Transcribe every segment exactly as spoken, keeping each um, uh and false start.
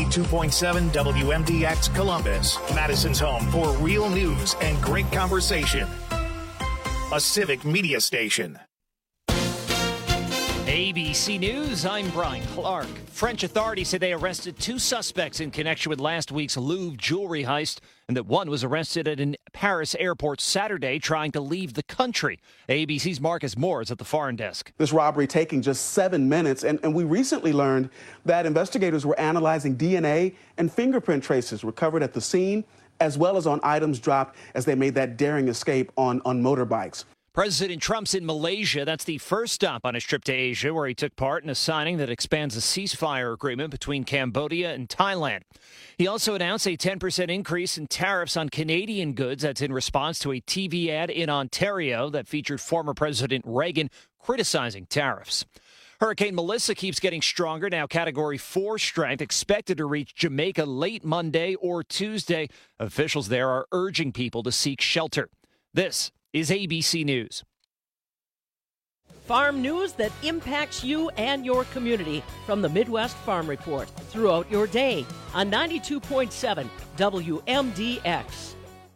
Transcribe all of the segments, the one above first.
ninety-two point seven W M D X Columbus, Madison's home for real news and great conversation. A civic media station. A B C News, I'm Brian Clark. French authorities say they arrested two suspects in connection with last week's Louvre jewelry heist, and that one was arrested at a Paris airport Saturday trying to leave the country. A B C's Marcus Moore is at the foreign desk. This robbery taking just seven minutes, and, and we recently learned that investigators were analyzing D N A and fingerprint traces recovered at the scene, as well as on items dropped as they made that daring escape on, on motorbikes. President Trump's in Malaysia. That's the first stop on his trip to Asia, where he took part in a signing that expands a ceasefire agreement between Cambodia and Thailand. He also announced a ten percent increase in tariffs on Canadian goods. That's in response to a T V ad in Ontario that featured former President Reagan criticizing tariffs. Hurricane Melissa keeps getting stronger, now Category four strength, expected to reach Jamaica late Monday or Tuesday. Officials there are urging people to seek shelter. This is A B C News. Farm news that impacts you and your community from the Midwest Farm Report throughout your day on ninety-two point seven W M D X.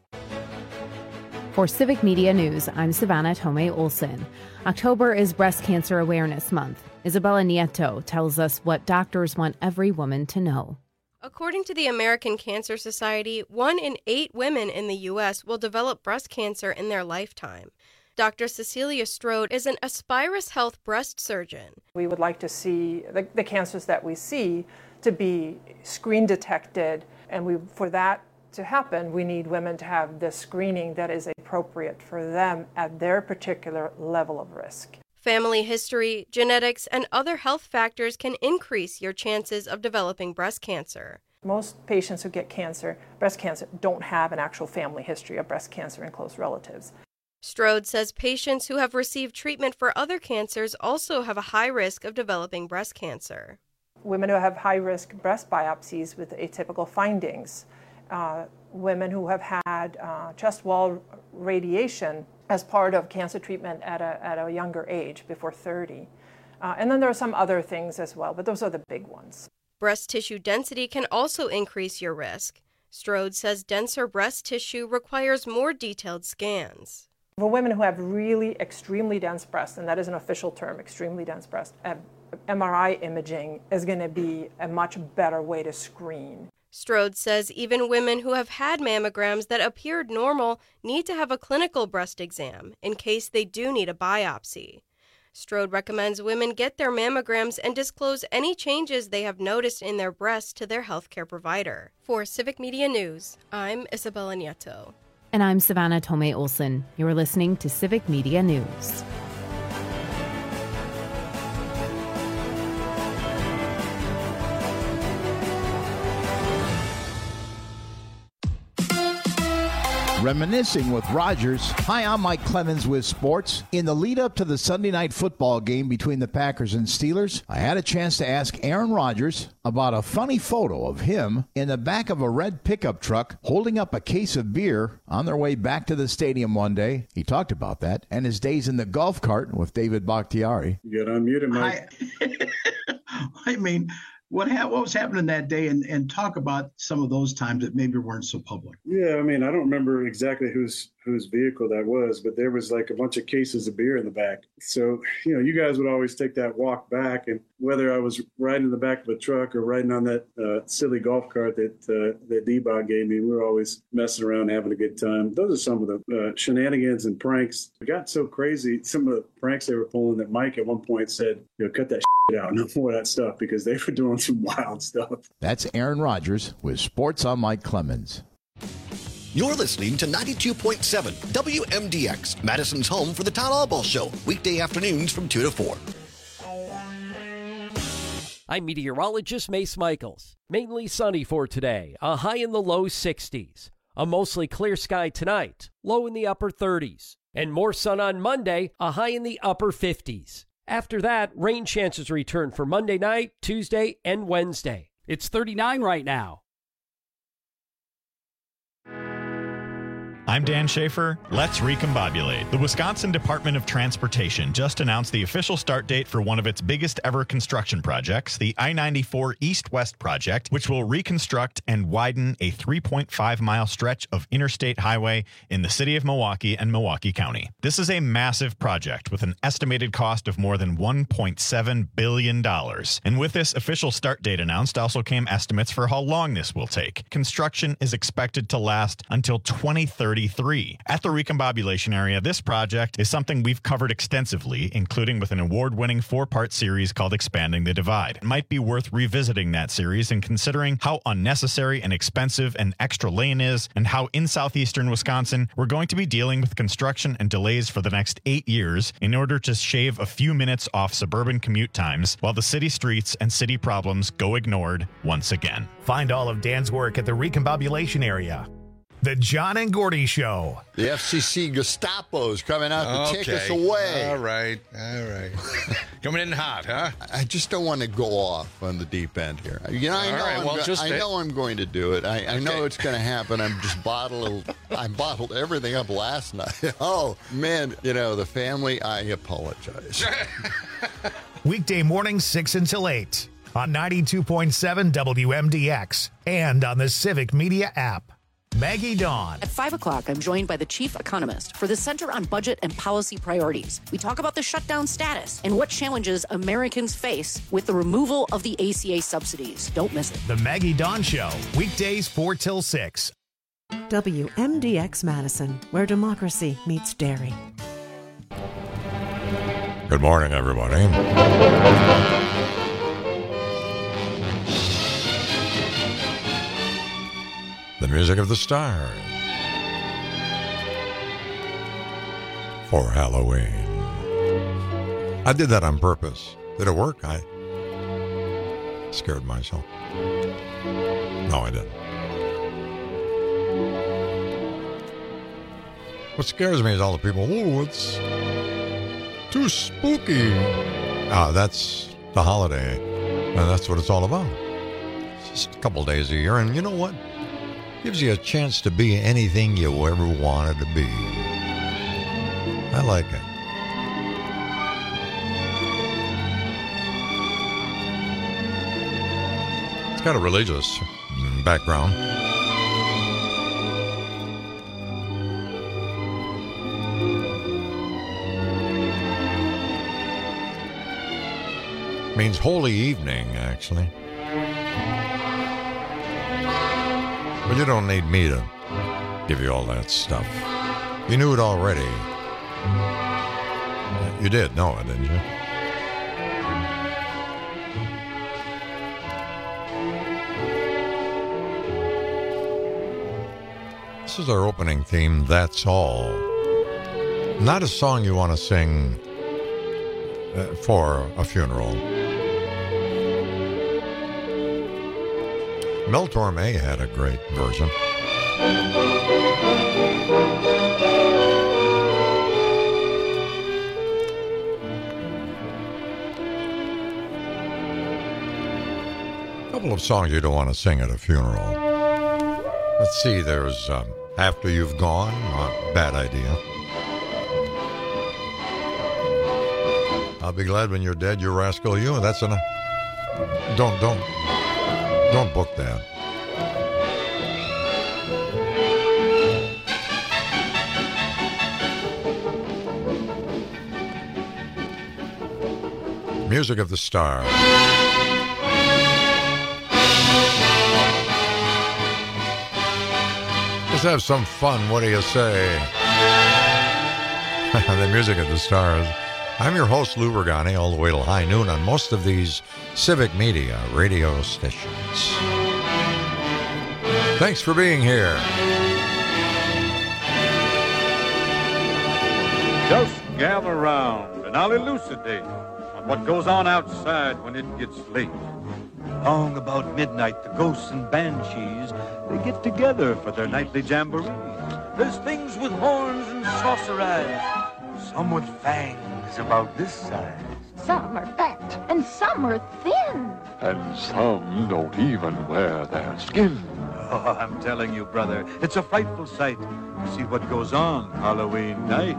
For Civic Media News, I'm Savannah Tomei Olson. October is Breast Cancer Awareness Month. Isabella Nieto tells us what doctors want every woman to know. According to the American Cancer Society, one in eight women in the U S will develop breast cancer in their lifetime. Doctor Cecilia Strode is an Aspirus Health breast surgeon. We would like to see the, the cancers that we see to be screen detected, and we, for that to happen, we need women to have the screening that is appropriate for them at their particular level of risk. Family history, genetics, and other health factors can increase your chances of developing breast cancer. Most patients who get cancer, breast cancer, don't have an actual family history of breast cancer in close relatives. Strode says patients who have received treatment for other cancers also have a high risk of developing breast cancer. Women who have high-risk breast biopsies with atypical findings, uh, women who have had uh, chest wall radiation as part of cancer treatment at a, at a younger age, before thirty. Uh, and then there are some other things as well, but those are the big ones. Breast tissue density can also increase your risk. Strode says denser breast tissue requires more detailed scans. For women who have really extremely dense breasts, and that is an official term, extremely dense breast, M R I imaging is going to be a much better way to screen. Strode says even women who have had mammograms that appeared normal need to have a clinical breast exam in case they do need a biopsy. Strode recommends women get their mammograms and disclose any changes they have noticed in their breasts to their healthcare provider. For Civic Media News, I'm Isabella Nieto. And I'm Savannah Tomei Olson. You're listening to Civic Media News. Reminiscing with Rogers. Hi, I'm Mike Clemens with sports. In the lead up to the Sunday night football game between the Packers and Steelers, I had a chance to ask Aaron Rodgers about a funny photo of him in the back of a red pickup truck holding up a case of beer on their way back to the stadium one day. He talked about that and his days in the golf cart with David Bakhtiari. You got unmuted, Mike. I, I mean, What ha- what was happening that day, and, and talk about some of those times that maybe weren't so public. Yeah, I mean, I don't remember exactly whose whose vehicle that was, but there was like a bunch of cases of beer in the back. So, you know, you guys would always take that walk back, and whether I was riding in the back of a truck or riding on that uh, silly golf cart that uh, that D-Bot gave me, we were always messing around, having a good time. Those are some of the uh, shenanigans and pranks. It got so crazy, some of the pranks they were pulling, that Mike at one point said, you know, cut that shit out, no more of that stuff, because they were doing some wild stuff. That's Aaron Rodgers with Sports on Mike Clemens. You're listening to ninety-two point seven W M D X, Madison's home for the Town Hall Ball Show, weekday afternoons from two to four. I'm meteorologist Mace Michaels. Mainly sunny for today, a high in the low sixties. A mostly clear sky tonight, low in the upper thirties. And more sun on Monday, a high in the upper fifties. After that, rain chances return for Monday night, Tuesday, and Wednesday. It's thirty-nine right now. I'm Dan Schaefer. Let's recombobulate. The Wisconsin Department of Transportation just announced the official start date for one of its biggest ever construction projects, the I ninety-four East-West project, which will reconstruct and widen a three point five mile stretch of interstate highway in the city of Milwaukee and Milwaukee County. This is a massive project with an estimated cost of more than one point seven billion dollars. And with this official start date announced also came estimates for how long this will take. Construction is expected to last until twenty thirty-three. At the recombobulation area, this project is something we've covered extensively, including with an award-winning four-part series called Expanding the Divide. It might be worth revisiting that series and considering how unnecessary and expensive an extra lane is, and how in southeastern Wisconsin we're going to be dealing with construction and delays for the next eight years in order to shave a few minutes off suburban commute times while the city streets and city problems go ignored once again. Find all of Dan's work at the recombobulation area. The John and Gordy Show. The F C C Gestapo's coming out to okay. take us away. All right, all right. Coming in hot, huh? I just don't want to go off on the deep end here. You know, I know, right, I'm, well, go- just I know I'm going to do it. I, I okay. know it's going to happen. I'm just bottled. I bottled everything up last night. Oh man, you know the family. I apologize. Weekday mornings six until eight on ninety-two point seven W M D X and on the Civic Media app. Maggie Dawn. At five o'clock, I'm joined by the chief economist for the Center on Budget and Policy Priorities. We talk about the shutdown status and what challenges Americans face with the removal of the A C A subsidies. Don't miss it. The Maggie Dawn Show, weekdays four till six. W M D X Madison, where democracy meets dairy. Good morning, everybody. The music of the stars for Halloween. I did that on purpose. Did it work? I scared myself. No, I didn't. What scares me is all the people, oh, it's too spooky. Ah, that's the holiday, and that's what it's all about. It's just a couple days a year, and you know what? Gives you a chance to be anything you ever wanted to be. I like it. It's got a religious background. Means holy evening, actually. But you don't need me to give you all that stuff. You knew it already. You did know it, didn't you? This is our opening theme, That's All. Not a song you want to sing uh, for a funeral. Mel Torme had a great version. A couple of songs you don't want to sing at a funeral. Let's see, there's um, After You've Gone, uh, bad idea. I'll be glad when you're dead, you rascal, you. That's enough. Don't, don't. Don't book that. Music of the Stars. Let's have some fun. What do you say? The Music of the Stars. I'm your host, Lou Ragani, all the way till high noon on most of these Civic Media radio stations. Thanks for being here. Just gather round and I'll elucidate on what goes on outside when it gets late. Long about midnight, the ghosts and banshees, they get together for their nightly jamboree. There's things with horns and saucer eyes, some with fangs about this size. Some are fat and some are thin. And some don't even wear their skin. Oh, I'm telling you, brother, it's a frightful sight to see what goes on Halloween night.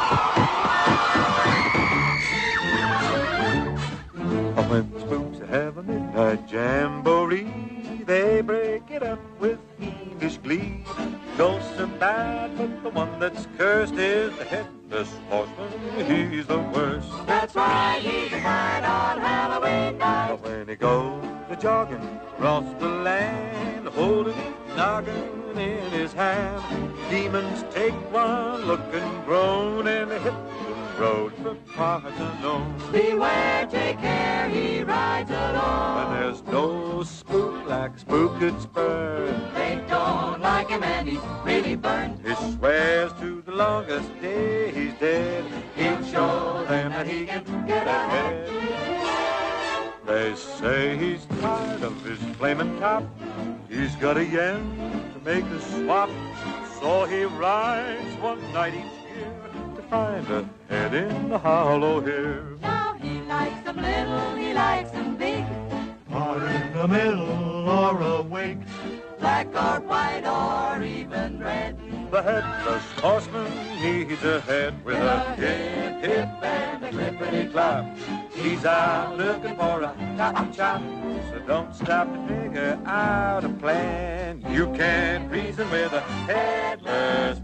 Oh, when spooks have a midnight jamboree, they break it up with fiendish glee. Ghosts are bad, but the one that's cursed is the headless horseman. He's the worst. That's why he's bad on Halloween night. But when he goes a jogging across the land, holding his noggin in his hand, demons take one look and groan and hit the road for parts unknown. Beware, take care, he rides alone. When there's no spook like Spook at Spur, They don't like him and he's really burned. he swears to the longest day he's dead, He'll show them that he can get ahead. They say he's tired of his flaming top. He's got a yen to make a swap. So he rides one night each year to find a head in the hollow here. Now he likes them little, he likes them big, Or in the middle or awake, black or white or even red. the headless horseman needs a head with a hip, hip, and a clippity clap. He's out looking for a top chop, so don't stop to figure out a plan. You can't reason with a headless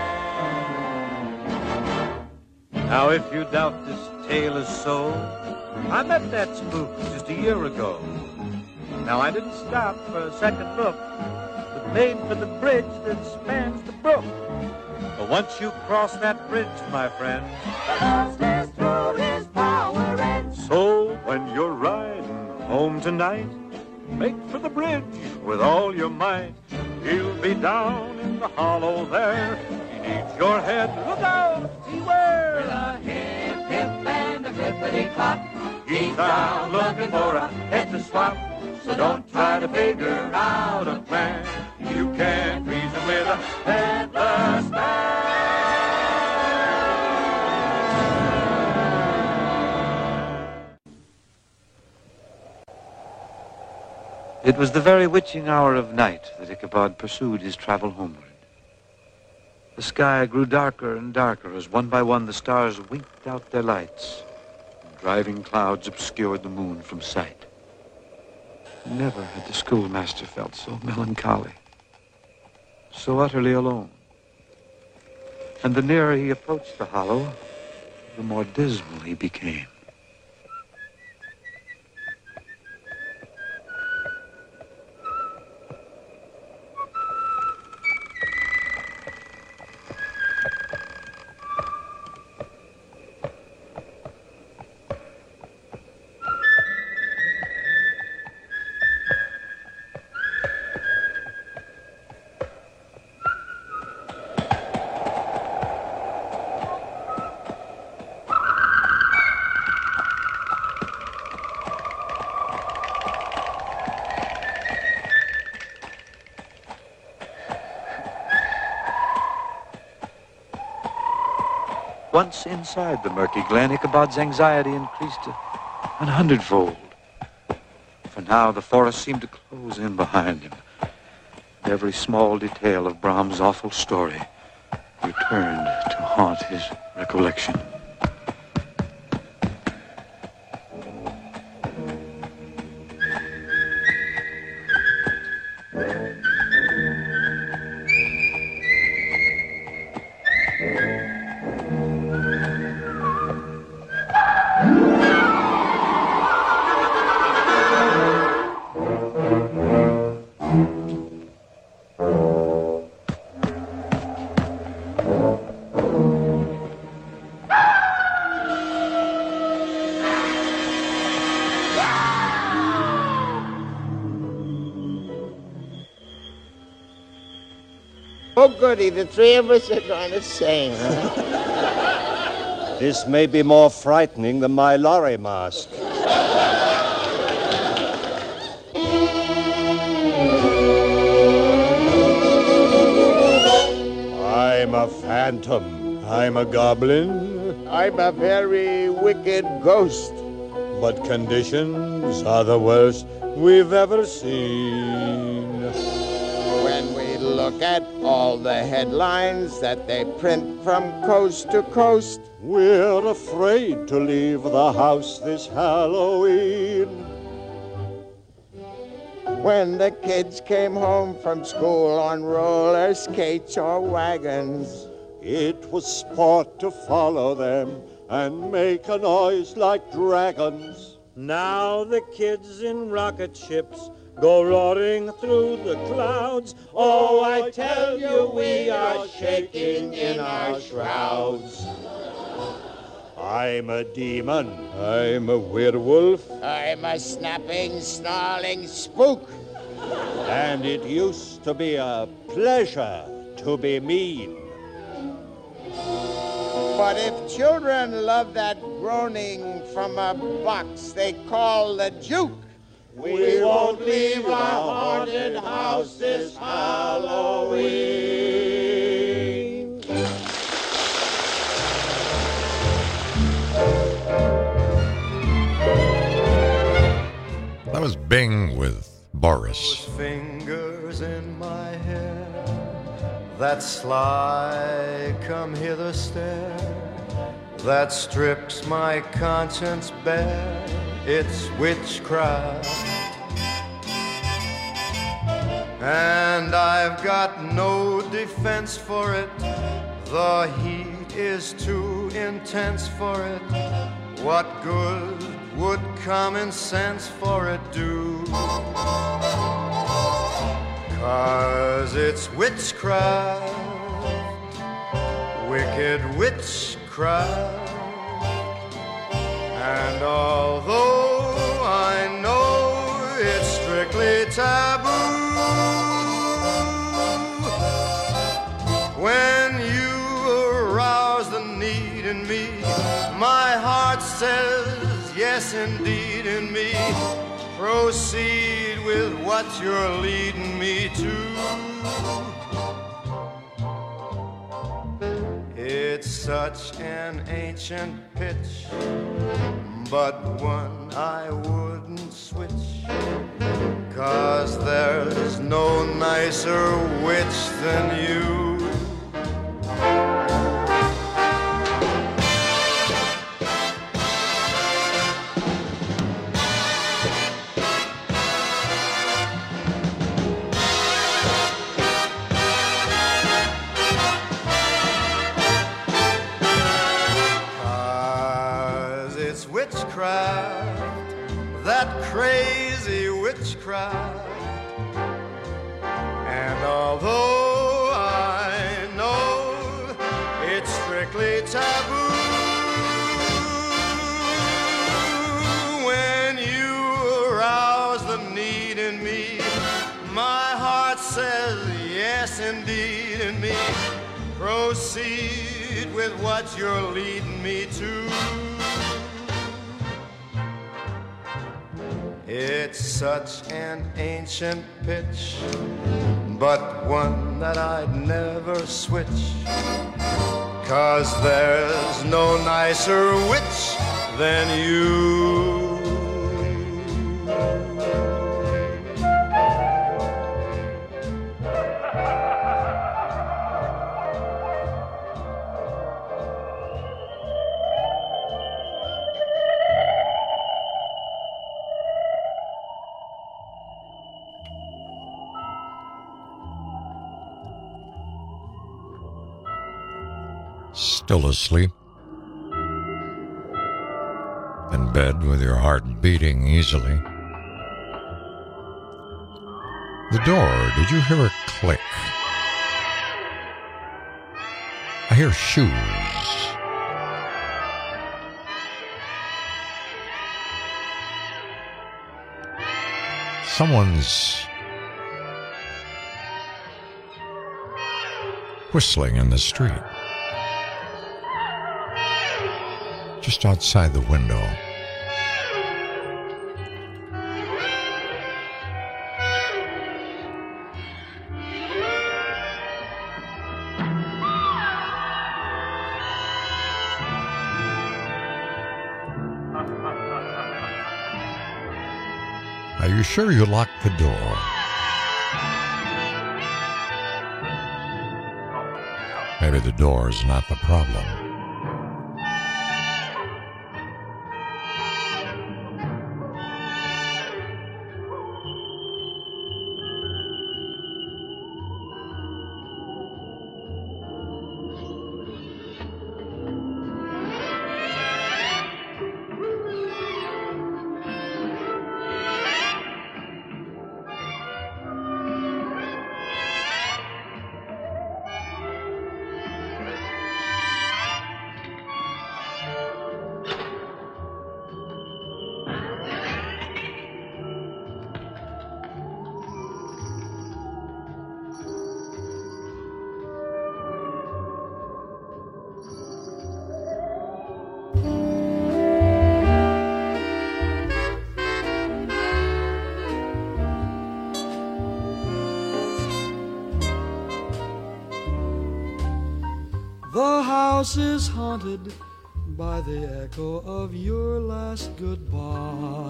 man. Now, if you doubt this tale is so, I met that spook just a year ago. Now, I didn't stop for a second look, but made for the bridge that spans the brook. But once you cross that bridge, my friend, the monster's through his power ends. so when you're riding home tonight, make for the bridge with all your might. He'll be down in the hollow there. He needs your head. Look out! Beware! With a hip, hip, and a clippity clop, He's down looking for a head to swap. So don't try to figure out a plan. You can't reason with a headless man. It was the very witching hour of night that Ichabod pursued his travel homeward. The sky grew darker and darker as one by one the stars winked out their lights, and driving clouds obscured the moon from sight. Never had the schoolmaster felt so melancholy, so utterly alone. And the nearer he approached the hollow, the more dismal he became. Once inside the murky glen, Ichabod's anxiety increased an hundredfold. For now the forest seemed to close in behind him. Every small detail of Brahms' awful story returned to haunt his recollection. Oh, goody, the three of us are going to sing, huh? This may be more frightening than my lorry mask. I'm a phantom. I'm a goblin. I'm a very wicked ghost. But conditions are the worst we've ever seen. look at all the headlines that they print from coast to coast. We're afraid to leave the house this Halloween. When the kids came home from school on roller skates or wagons, it was sport to follow them and make a noise like dragons. Now the kids in rocket ships go roaring through the clouds. Oh, I tell you, we are shaking in our shrouds. I'm a demon. I'm a werewolf. I'm a snapping, snarling spook. And it used to be a pleasure to be mean. But if children love that groaning from a box they call the juke, we won't leave our haunted house this Halloween. That was Bing with Boris. Fingers in my hair, that sly come hither stare, that strips my conscience bare, it's witchcraft. And I've got no defense for it, the heat is too intense for it. What good would common sense for it do? 'Cause it's witchcraft, wicked witchcraft. And although I know it's strictly taboo, when you arouse the need in me, my heart says yes indeed in me. Proceed with what you're leading me to. It's such an ancient pitch, but one I wouldn't switch, 'cause there's no nicer witch than you. That crazy witchcraft. And although I know it's strictly taboo, when you arouse the need in me, my heart says yes indeed in me. Proceed with what you're leading me to. It's such an ancient pitch, but one that I'd never switch, 'cause there's no nicer witch than you. Still asleep? In bed with your heart beating easily? The door, did you hear a click? I hear shoes. Someone's whistling in the street. Just outside the window. Are you sure you locked the door? maybe the door's not the problem. The house is haunted by the echo of your last goodbye.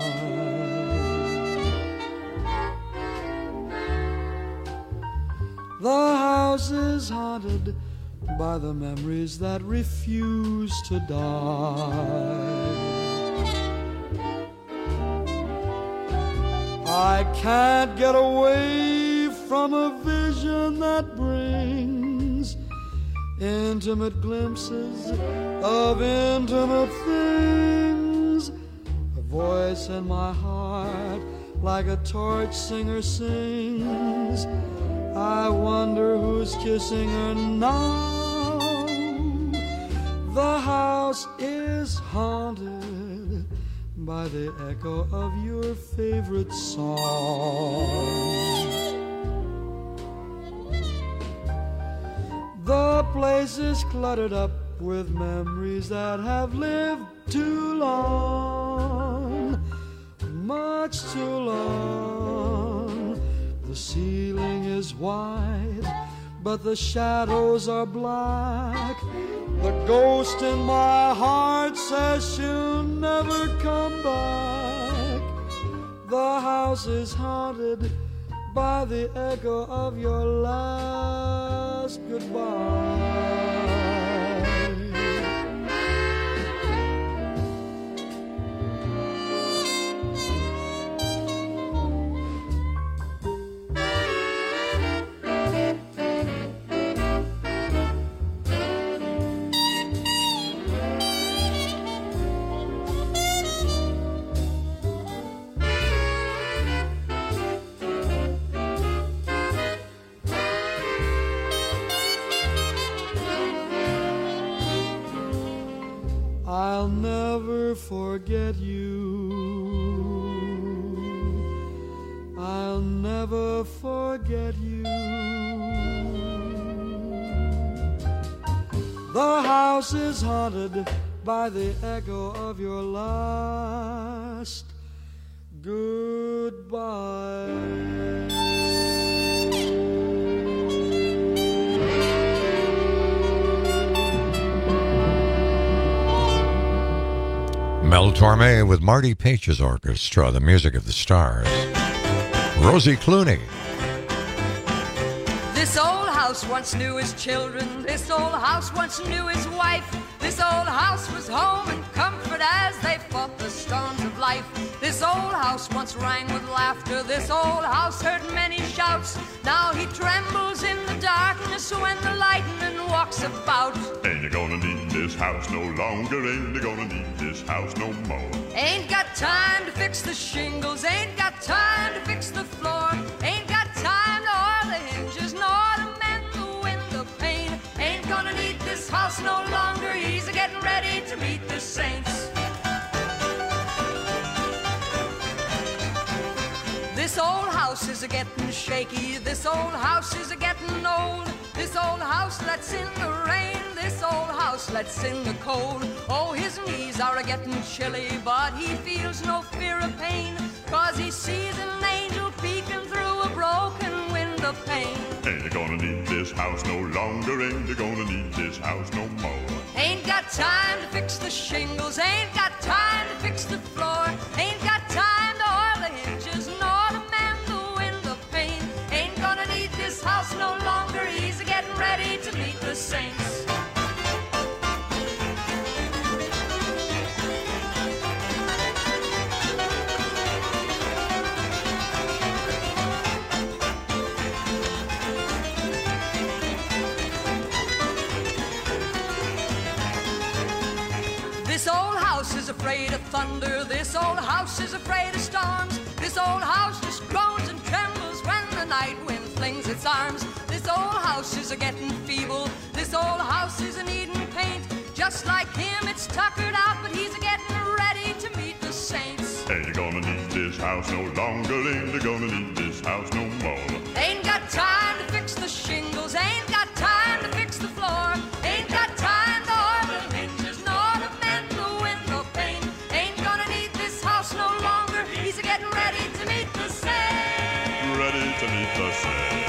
The house is haunted by the memories that refuse to die. I can't get away from a vision that brings intimate glimpses of intimate things. A voice in my heart like a torch singer sings. I wonder who's kissing her now. The house is haunted by the echo of your favorite song. The place is cluttered up with memories that have lived too long, much too long. The ceiling is white, but the shadows are black. The ghost in my heart says she'll never come back. The house is haunted by the echo of your last goodbye. I'll never forget you. I'll never forget you. The house is haunted by the echo of your last goodbye. Mel Torme with Marty Page's orchestra, the music of the stars. Rosie Clooney. This old house once knew his children. This old house once knew his wife. This old house was home and comfort as they fought the storms of life. This old house once rang with laughter. This old house heard many shouts. Now he trembles in the darkness when the lightning walks about. Ain't you gonna need this house no longer? Ain't you gonna need this house no more? Ain't got time to fix the shingles. Ain't got time to fix the floor. Ain't got time to oil the hinges nor to mend the window pane. Ain't gonna need this house no longer. He's a-getting ready to meet the saints. This old house is a-getting shaky. This old house is a-getting old. This old house lets in the rain. This old house lets in the cold. Oh, his knees are a-getting chilly, but he feels no fear of pain, 'cause he sees an angel peeking through a broken window pane. Ain't you gonna need this house no longer? Ain't you gonna need this house no more? Ain't got time to fix the shingles. Ain't got time to fix the floor. Ain't got time to oil the hinges nor to mend the window pane. Ain't gonna need this house no longer. He's a-getting ready to meet the saints. This old house is afraid of thunder. This old house is afraid of storms. This old house just groans and trembles when the night wind flings its arms. This old house is a-getting feeble. This old house is a-needing paint. Just like him, it's tuckered out, but he's a-getting ready to meet the saints. Ain't gonna need this house no longer. Ain't gonna need this house no more. Ain't got time to fix the shingles. Ain't got time to fix the floor. Ain't got time to oil the hinges nor to mend the window pane. Ain't gonna need this house no longer. He's a-getting ready to meet the saints. Ready to meet the saints.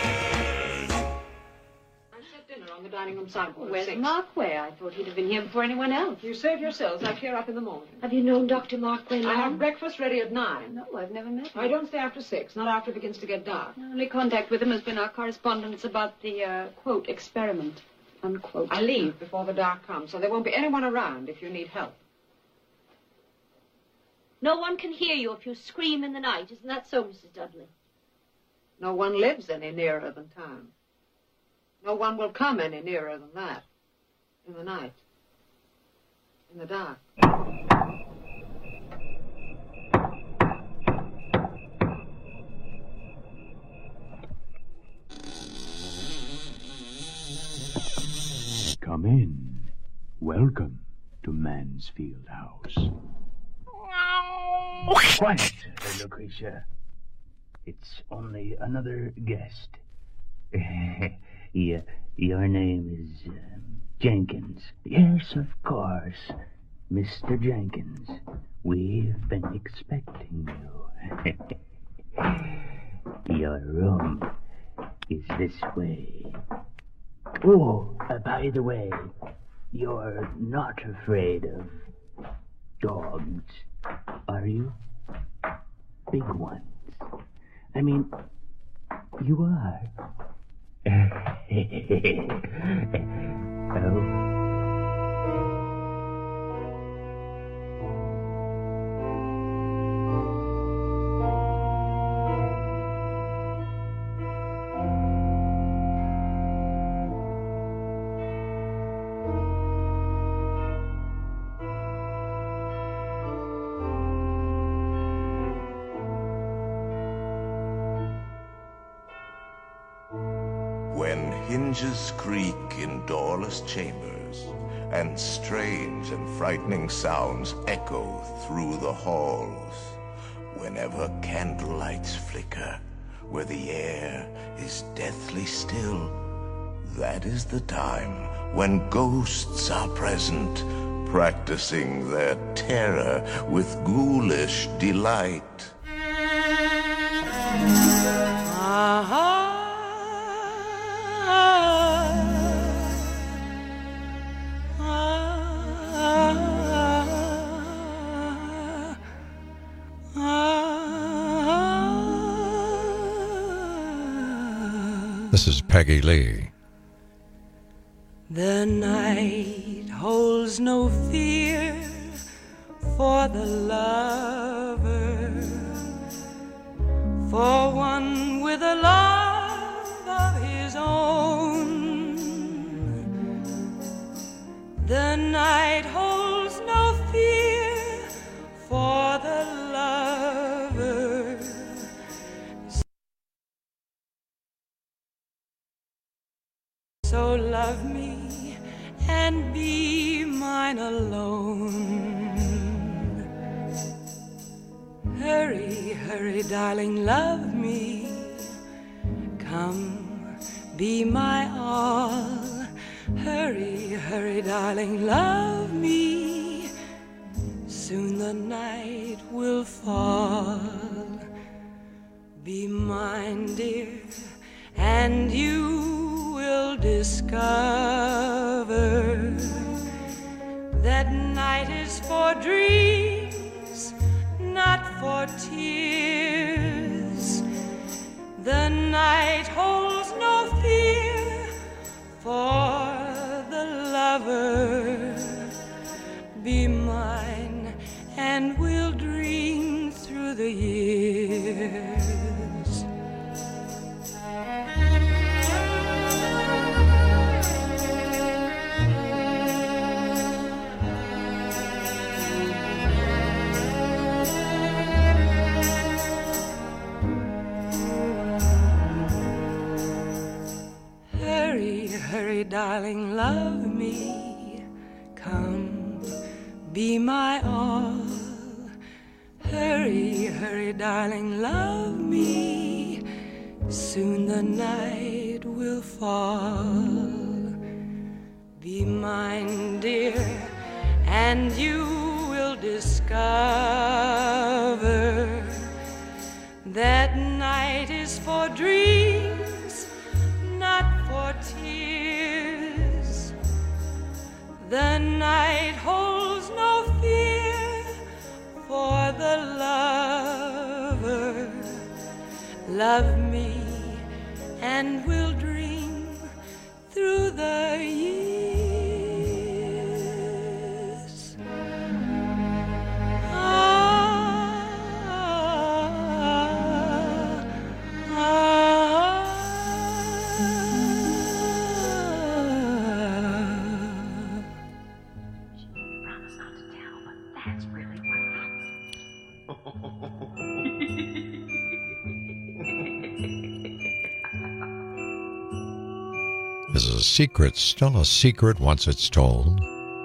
On the dining room sideboard. Where's Markway? I thought he'd have been here before anyone else. You save yourselves. I clear up in the morning. Have you known Doctor Markway long? I have breakfast ready at nine. No, I've never met him. I don't stay after six, not after it begins to get dark. My only contact with him has been our correspondence about the, uh, quote, experiment, unquote. I leave before the dark comes, so there won't be anyone around if you need help. No one can hear you if you scream in the night. Isn't that so, Missus Dudley? No one lives any nearer than town. No one will come any nearer than that. In the night. In the dark. Come in. Welcome to Mansfield House. Quiet, Lucretia. It's only another guest. Yeah, your name is uh, Jenkins. Yes, of course, Mister Jenkins. We've been expecting you. Your room is this way. Oh, uh, by the way, you're not afraid of dogs, are you? Big ones. I mean, you are. Oh. When hinges creak in doorless chambers, and strange and frightening sounds echo through the halls, whenever candlelights flicker, where the air is deathly still, that is the time when ghosts are present, practicing their terror with ghoulish delight. This is Peggy Lee. The night holds no fear for the lover, for one with a love of his own. The night holds no fear for the lover. So love me and be mine alone. Hurry, hurry, darling, love me. Come, be my all. Hurry, hurry, darling, love me. Soon the night will fall. Be mine, dear, and you will discover that night is for dreams, not for tears. The night holds no fear hurry, darling, love me. Come, be my all. Hurry, hurry, darling, love me. Soon the night will fall. Be mine, dear, and you will discover that night is for dreams, not for tears. The night holds no fear for the lover. Love me and we'll dream through the years. This is a secret, still a secret once it's told.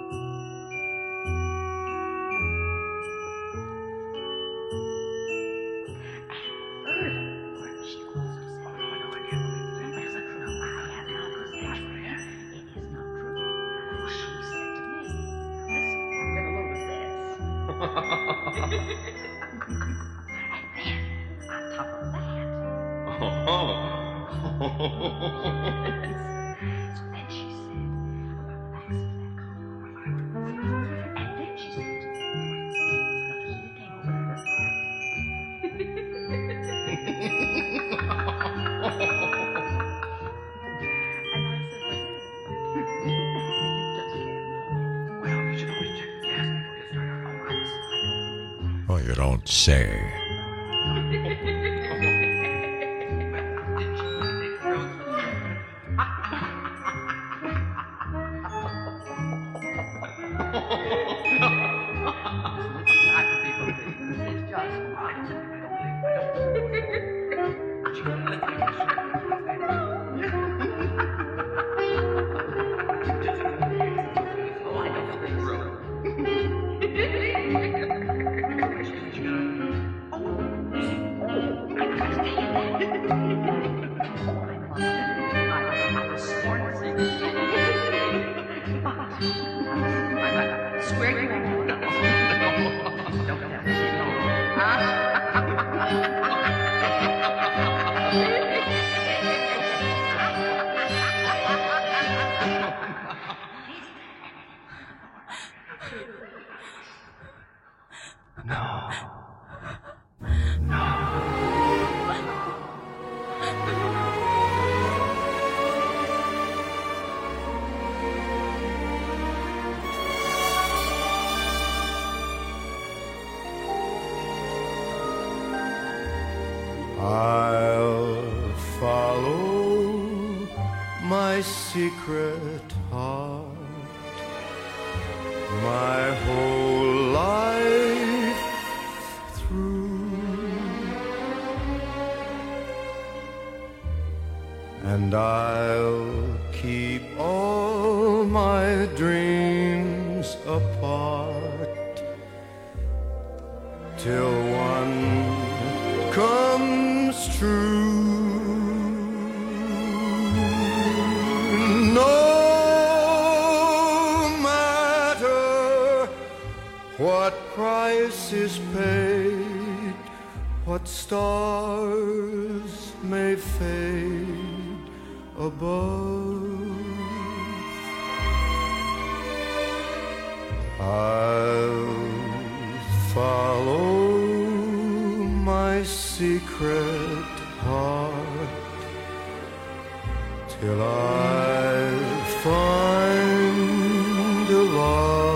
Oh, you don't say. I'll follow my secret heart my whole life through, and I'll keep all my dreams apart till one comes true. No matter what price is paid, what stars may fade above, I'll follow my secret heart till I find a love.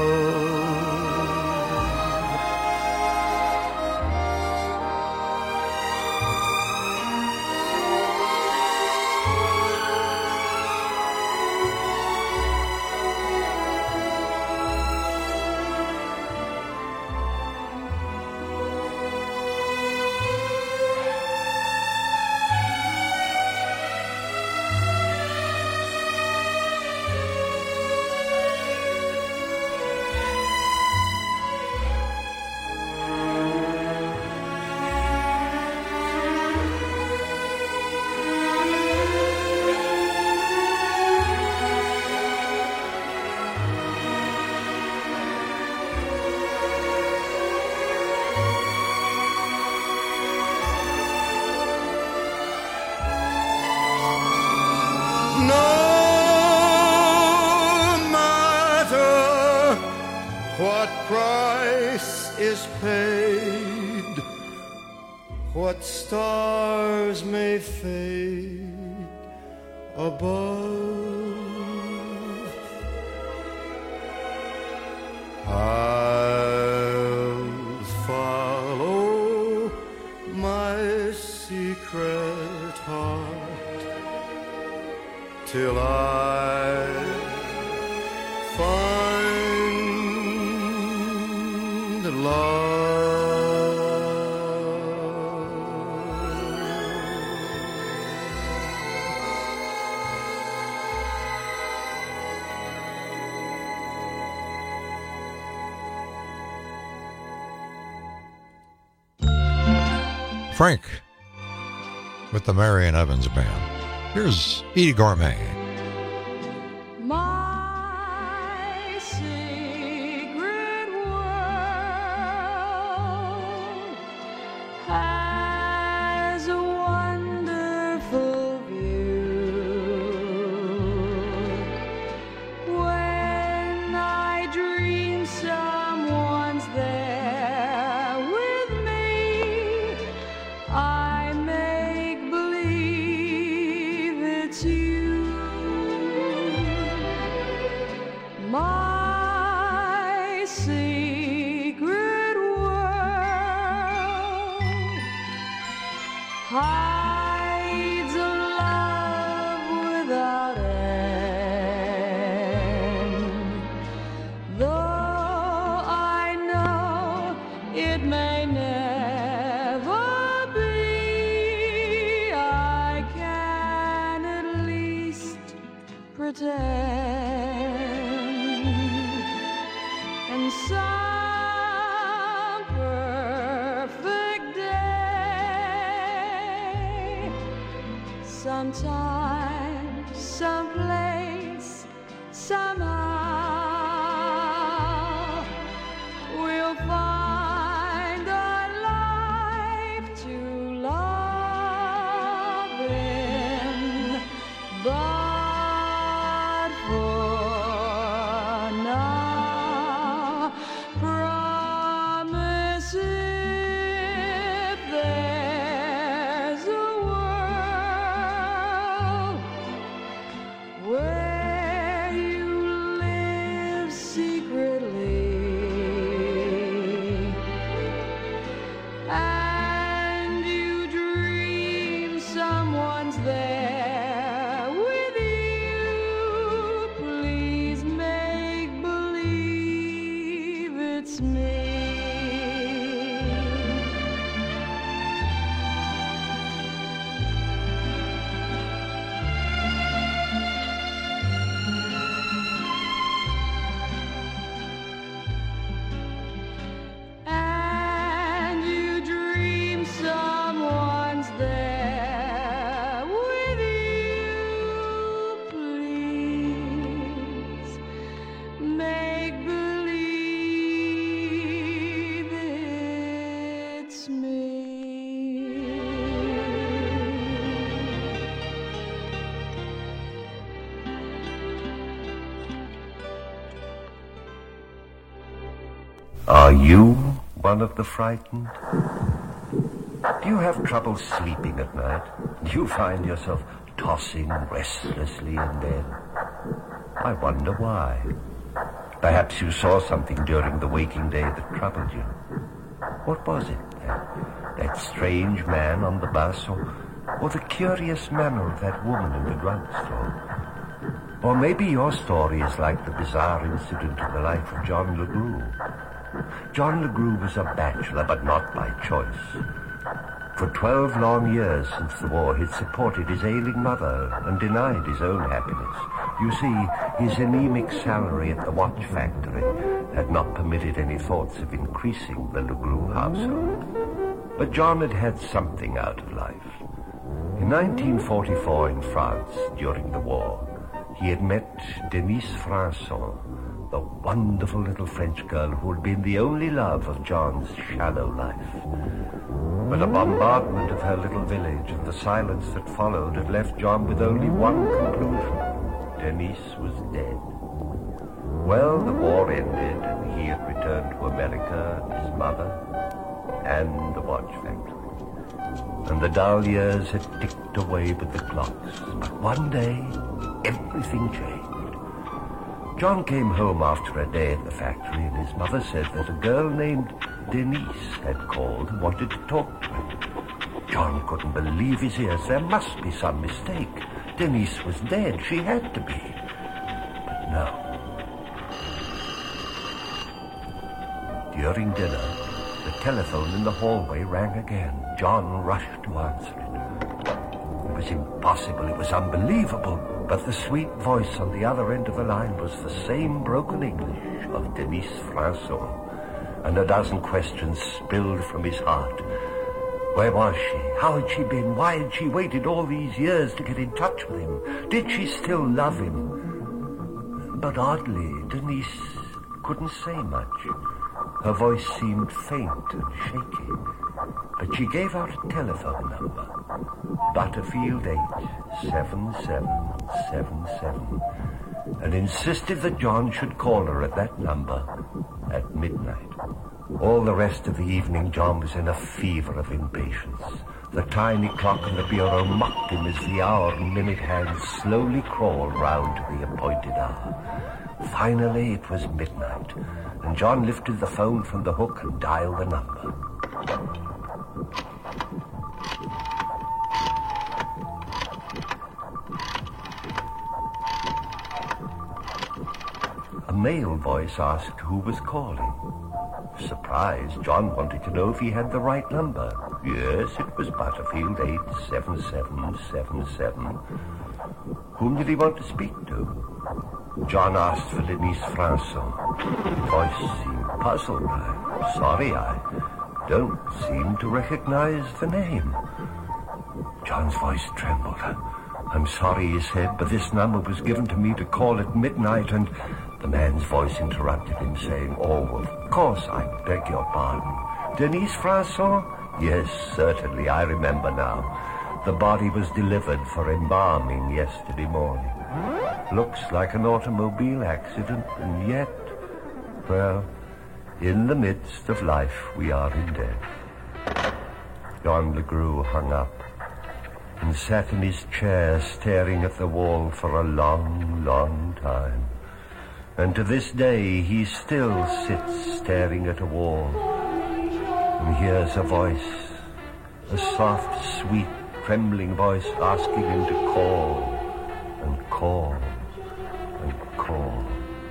No matter what price is paid, what stars may fade above, I'll follow my secret heart till I find love. Frank with the Marion Evans Band. Here's Edie Gourmet. My secret world has a wonderful view. When I dream someone's there with me, I make believe it's you. My secret world hides a love without end. Though I know it may never be, I can at least pretend. And some perfect day, sometime, someplace, somehow, we'll find a life to love in. But for now, promise if there's a world where you live secretly and you dream someone's there with you, please make believe it's me. And you dream someone's there with you, please make believe it's me. Are you one of the frightened? Do you have trouble sleeping at night? Do you find yourself tossing restlessly in bed? I wonder why. Perhaps you saw something during the waking day that troubled you. What was it? That, that strange man on the bus, or, or the curious manner of that woman in the drugstore? Or maybe your story is like the bizarre incident in the life of John LeGroux. John LeGroux was a bachelor, but not by choice. For twelve long years since the war, he'd supported his ailing mother and denied his own happiness. You see, his anemic salary at the watch factory had not permitted any thoughts of increasing the LeGroux household. But John had had something out of life. In nineteen forty-four in France, during the war, he had met Denise Franson, the wonderful little French girl who had been the only love of John's shallow life. But a bombardment of her little village and the silence that followed had left John with only one conclusion. Denise was dead. Well, the war ended, and he had returned to America, and his mother, and the watch factory. And the dull years had ticked away with the clocks. But one day, everything changed. John came home after a day at the factory, and his mother said that a girl named Denise had called and wanted to talk to him. John couldn't believe his ears. There must be some mistake. Denise was dead. She had to be. But no. During dinner, the telephone in the hallway rang again. John rushed to answer it. It was impossible. It was unbelievable. But the sweet voice on the other end of the line was the same broken English of Denise Franson. And a dozen questions spilled from his heart. Where was she? How had she been? Why had she waited all these years to get in touch with him? Did she still love him? But oddly, Denise couldn't say much. Her voice seemed faint and shaky, but she gave out a telephone number. Butterfield eight seven seven seven seven, and insisted that John should call her at that number at midnight. All the rest of the evening, John was in a fever of impatience. The tiny clock on the bureau mocked him as the hour and minute hands slowly crawled round to the appointed hour. Finally, it was midnight, and John lifted the phone from the hook and dialed the number. A male voice asked who was calling. Surprised, John wanted to know if he had the right number. Yes, it was Butterfield eight seven seven seven seven. Whom did he want to speak to? John asked for Denise Franson. The voice seemed puzzled. I'm sorry, I don't seem to recognize the name. John's voice trembled. I'm sorry, he said, but this number was given to me to call at midnight, and the man's voice interrupted him, saying, oh, of course, I beg your pardon. Denise Franson? Yes, certainly, I remember now. The body was delivered for embalming yesterday morning. Looks like an automobile accident, and yet, well, in the midst of life, we are in death. John LeGroux hung up and sat in his chair staring at the wall for a long, long time. And to this day, he still sits staring at a wall and hears a voice, a soft, sweet, trembling voice asking him to call and call and call.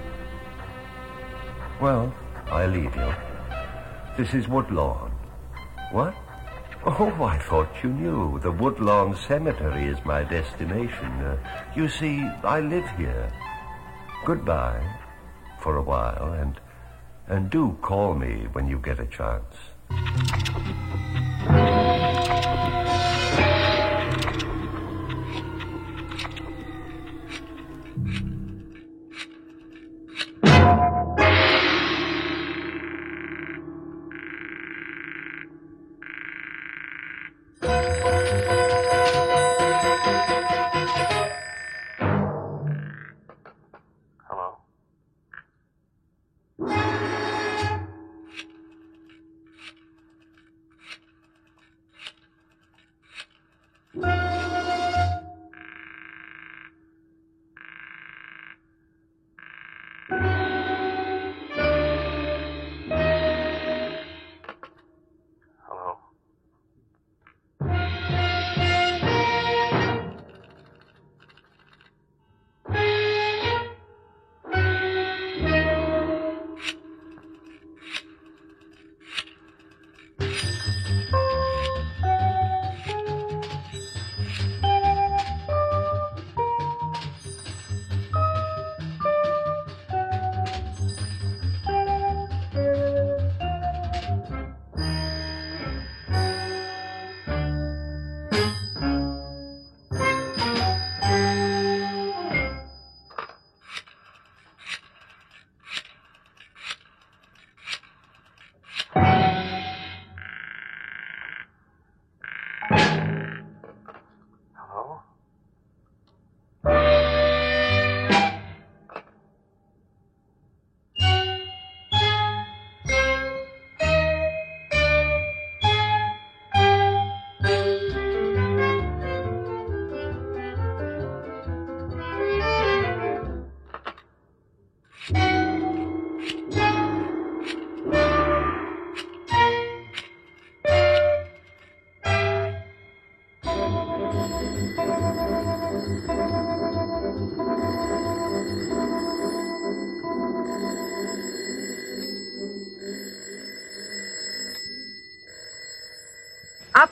Well, I leave you. This is Woodlawn. What? Oh, I thought you knew. The Woodlawn Cemetery is my destination. Uh, you see, I live here. Goodbye for a while, and and do call me when you get a chance.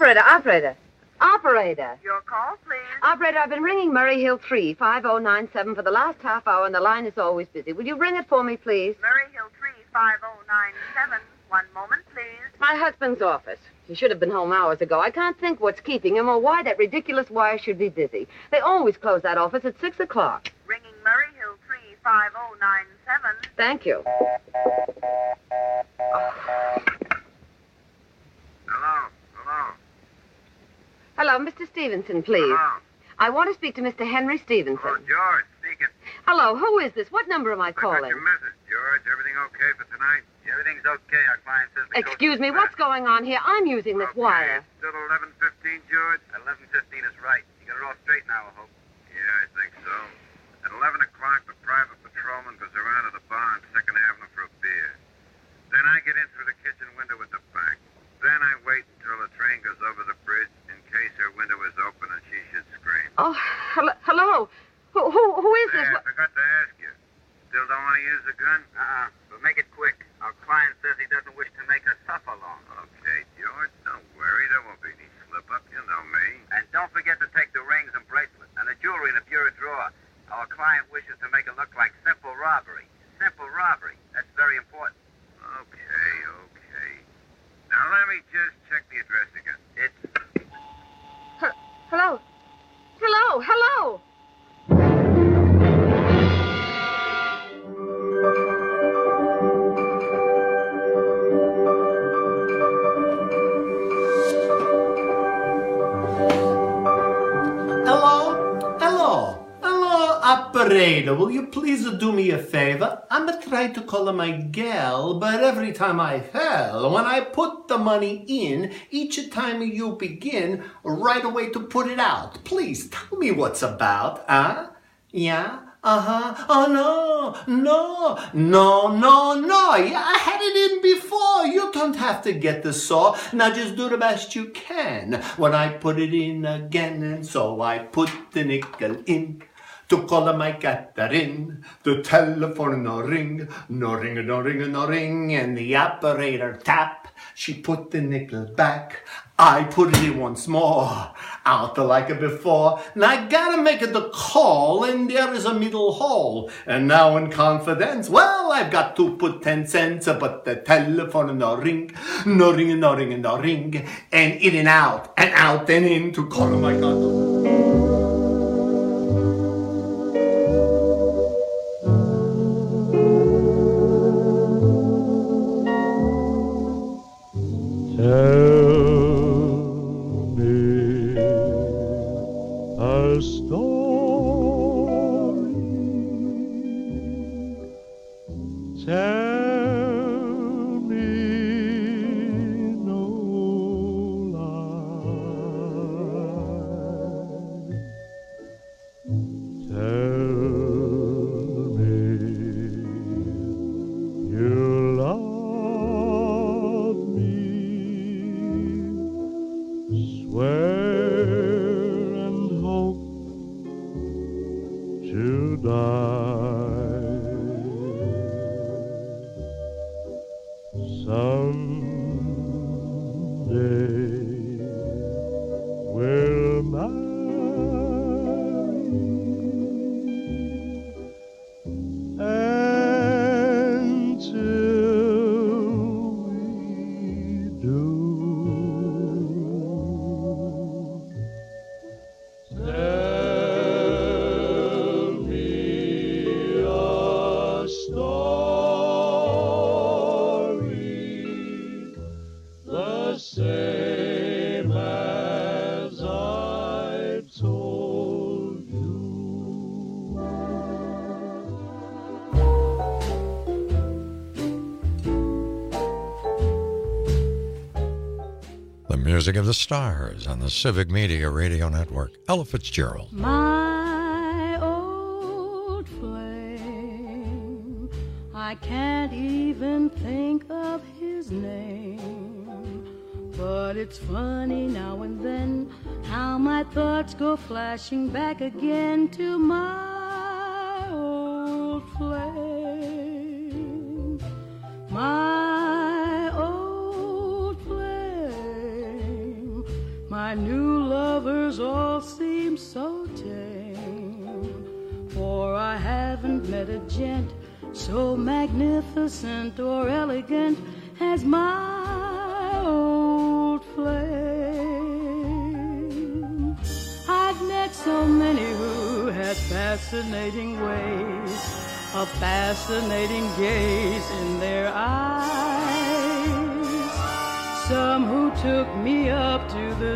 Operator, operator, operator. Your call, please. Operator, I've been ringing Murray Hill three, five oh nine seven for the last half hour, and the line is always busy. Will you ring it for me, please? Murray Hill three, five oh nine seven. One moment, please. My husband's office. He should have been home hours ago. I can't think what's keeping him or why that ridiculous wire should be busy. They always close that office at six o'clock. Ringing Murray Hill three, five oh nine seven. Thank you. Oh. Hello, hello. Hello, Mister Stevenson, please. Hello. I want to speak to Mister Henry Stevenson. Oh, George, speaking. Hello, who is this? What number am I calling? I got your message, George. Everything okay for tonight? Everything's okay. Our client says the Excuse me, what's going on here? I'm using this okay. wire. It's still eleven fifteen, George? eleven fifteen is right. You got it all straight now, I hope. Yeah, I think so. At eleven o'clock, the private patrolman goes around to the bar on second Avenue for a beer. Then I get in through the kitchen window at the back. Then I wait until the train goes over the bridge in case her window is open and she should scream. Oh, hello? hello? Who, who, who is this? Hey, I forgot to ask you. Still don't want to use the gun? Uh-uh. But make it quick. Our client says he doesn't wish to make her suffer long. Okay, George, don't worry. There won't be any slip-up. You know me. And don't forget to take the rings and bracelets and the jewelry in the bureau drawer. Our client wishes to make it look like simple robbery. Simple robbery. That's very important. Okay, okay. Now let me just check the address again. It's... H- hello? Hello? Hello? Operator, will you please do me a favor? I'm a trying to call my gal, but every time I fail, when I put the money in, each time you begin right away to put it out. Please tell me what's about, huh? Yeah? Uh-huh. Oh, no, no, no, no, no. Yeah, I had it in before. You don't have to get the saw. Now just do the best you can. When I put it in again, and so I put the nickel in. To call my Catherine, the telephone no ring, no ring, no ring, no ring, and the operator tap. She put the nickel back. I put it in once more, out like before. Now I gotta make the call, and there is a middle hole. And now in confidence, well, I've got to put ten cents, but the telephone no ring, no ring, no ring, no ring, and in and out, and out and in to call my God. Tell me a story. Tell me no lie. Tell me you love. Swear and hope to die. Someday we'll marry, and till we do, tell me a story the same as I told you. The music of the stars on the Civic Media Radio Network. Ella Fitzgerald. My old flame, I can't even think of his name. But it's funny now and then how my thoughts go flashing back again to my old flame. My old flame, My new lovers all seem so tame, for I haven't met a gent so magnificent or elegant as my old flame. I've met so many who had fascinating ways, a fascinating gaze in their eyes. Some who took me up to the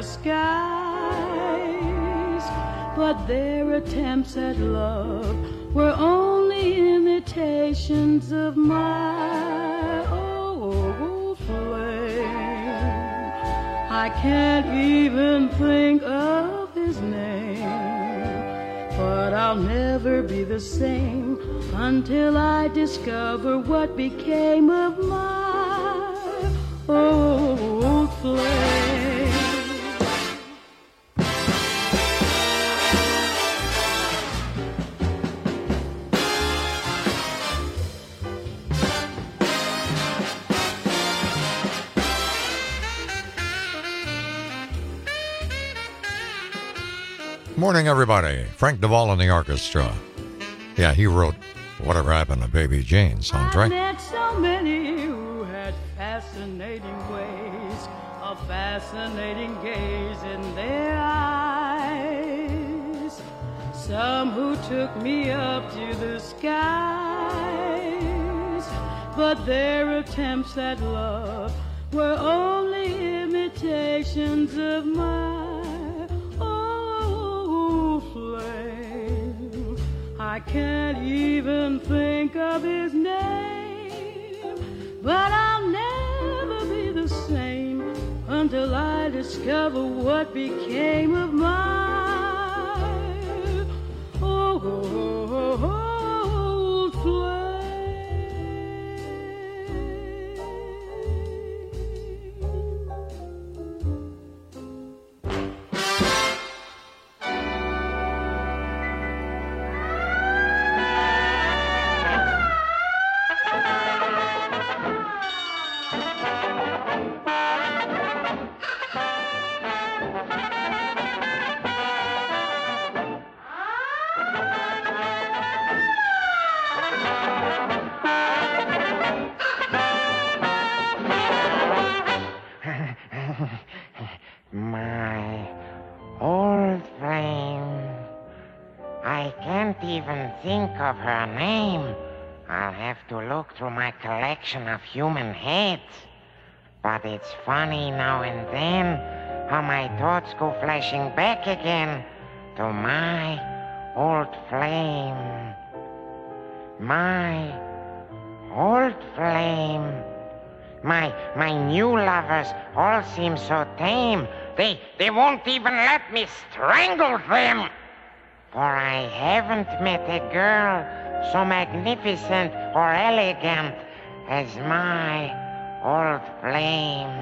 skies, but their attempts at love were only imitations of my old flame. I can't even think of his name, but I'll never be the same until I discover what became of my old flame. Morning, everybody. Frank Duvall and the orchestra. Yeah, he wrote Whatever Happened to Baby Jane soundtrack. I met so many who had fascinating ways, a fascinating gaze in their eyes. Some who took me up to the skies, but their attempts at love were only imitations of my flame. I can't even think of his name, but I'll never be the same until I discover what became of my old flame. My old flame. I can't even think of her name. I'll have to look through my collection of human heads. But it's funny now and then how my thoughts go flashing back again to my old flame. My old flame. My my new lovers all seem so tame. They they won't even let me strangle them. For I haven't met a girl so magnificent or elegant as my old flame.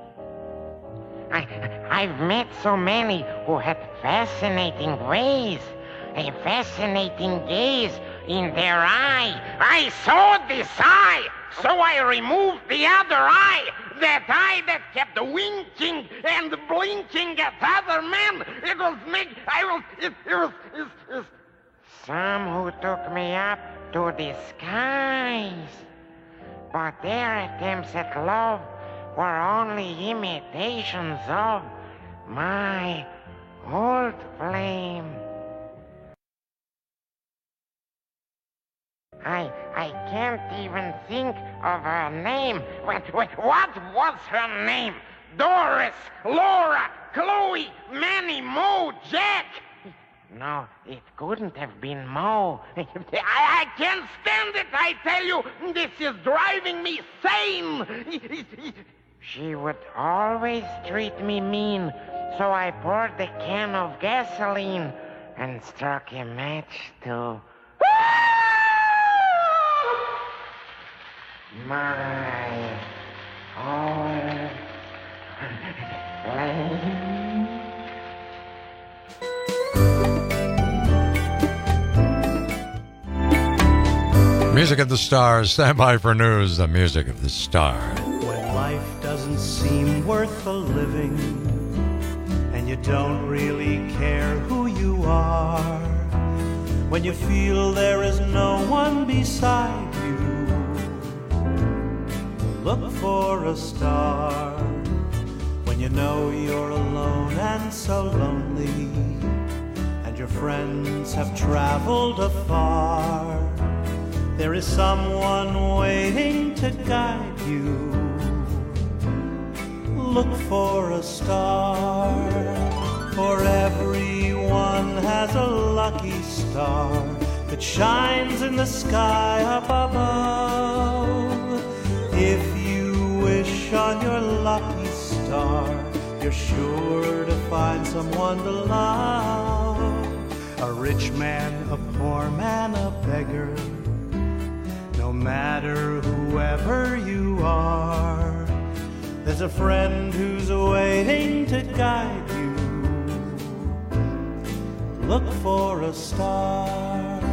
I I've met so many who had fascinating ways, a fascinating gaze in their eye. I saw this eye, so I removed the other eye, that eye that kept winking and blinking at other men. It was me. I was. It, it was. It, it. Some who took me up to the skies, but their attempts at love were only imitations of my old flame. I I can't even think of her name. Wait, wait, what was her name? Doris, Laura, Chloe, Manny, Mo, Jack. No, it couldn't have been Mo. I, I can't stand it, I tell you. This is driving me sane. She would always treat me mean, so I poured the can of gasoline and struck a match to my old flame. Music of the Stars. Stand by for news. The music of the star. When life doesn't seem worth the living, and you you don't really care who you are, when you feel there is no one beside you, look for a star. When you know you're alone and so lonely, and your friends have traveled afar, there is someone waiting to guide you. Look for a star, for everyone has a lucky star that shines in the sky up above. If you wish on your lucky star, you're sure to find someone to love. A rich man, a poor man, a beggar, no matter whoever you are, there's a friend who's waiting to guide you. Look for a star.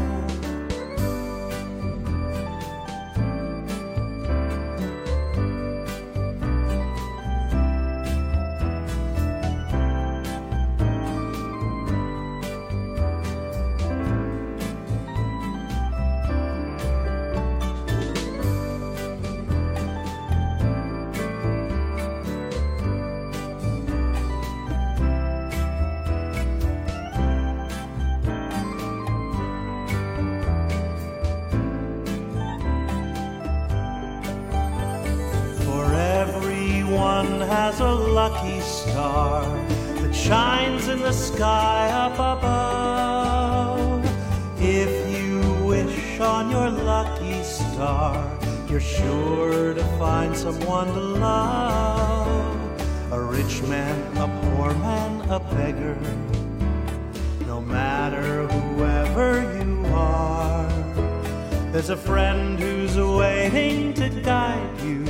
Has a lucky star that shines in the sky up above. If you wish on your lucky star, you're sure to find someone to love. A rich man, a poor man, a beggar, no matter whoever you are, there's a friend who's waiting to guide you.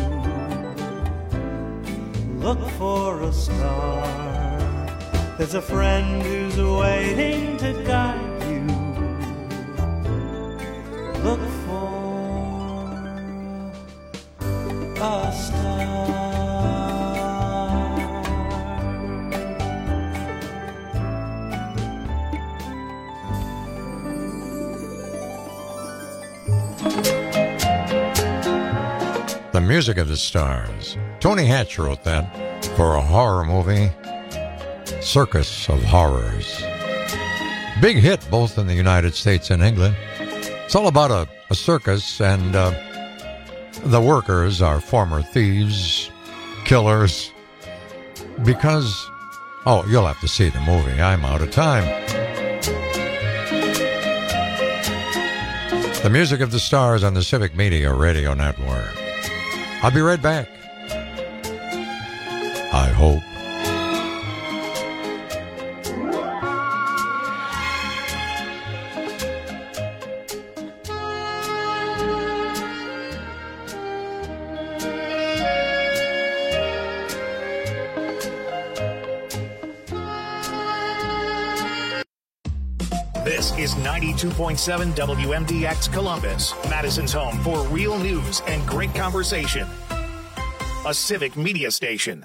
Look for a star. There's a friend who's waiting to guide you. Look for a star. The Music of the Stars. Tony Hatch wrote that for a horror movie, Circus of Horrors. Big hit both in the United States and England. It's all about a, a circus, and uh, the workers are former thieves, killers, because, oh, you'll have to see the movie. I'm out of time. The Music of the Stars on the Civic Media Radio Network. I'll be right back. I hope. This is ninety-two point seven W M D X Columbus, Madison's home for real news and great conversation. A Civic Media station.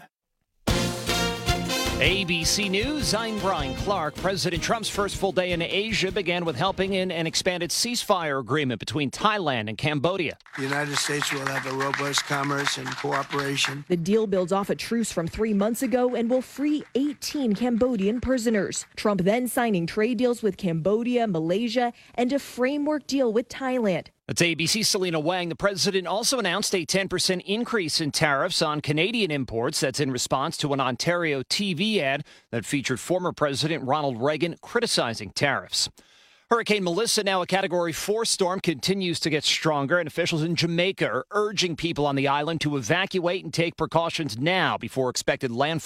A B C News, I'm Brian Clark. President Trump's first full day in Asia began with helping in an expanded ceasefire agreement between Thailand and Cambodia. The United States will have a robust commerce and cooperation. The deal builds off a truce from three months ago and will free eighteen Cambodian prisoners. Trump then signing trade deals with Cambodia, Malaysia, and a framework deal with Thailand. That's A B C's Selena Wang. The president also announced a ten percent increase in tariffs on Canadian imports. That's in response to an Ontario T V ad that featured former President Ronald Reagan criticizing tariffs. Hurricane Melissa, now a Category four storm, continues to get stronger, and officials in Jamaica are urging people on the island to evacuate and take precautions now before expected landfall.